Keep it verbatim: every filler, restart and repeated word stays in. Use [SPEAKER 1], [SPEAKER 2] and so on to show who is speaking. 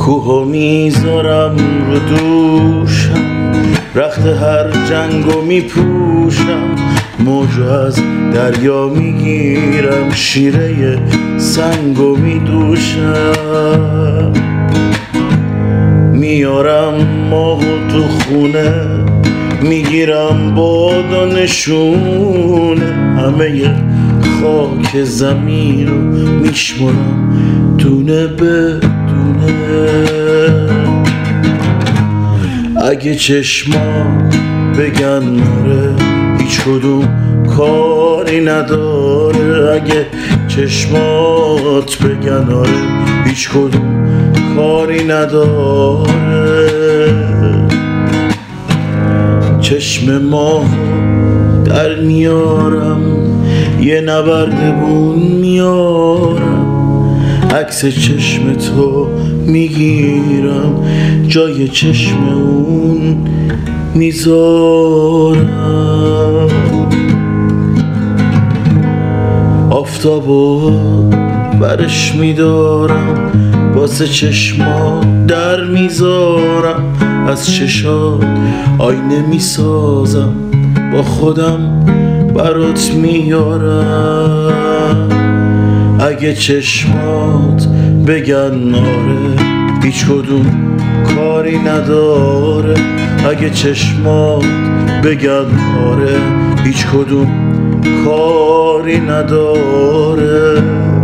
[SPEAKER 1] کوهو میذارم رو دوشم، رخت هر جنگو میپوشم، موجو از دریا میگیرم، شیره سنگو میدوشم. میارم ماهو تو خونه، میگیرم باد و نشونه، همه خاک زمین رو میشمرم دونه به دونه. اگه چشما بگن ناره هیچ کدوم کاری نداره، اگه چشمات بگن آره هیچ کدوم کاری نداره. چشم ماهو در میارم، یه نبرد بون میارم، عکس چشم تو میگیرم، جای چشم اون میذارم. آفتابو برش میدارم، واسه چشما در میذارم، از چشات آینه میسازم، با خودم برات میارم. اگه چشمات بگن آره هیچ کدوم کاری نداره، اگه چشمات بگن آره هیچ کدوم کاری نداره.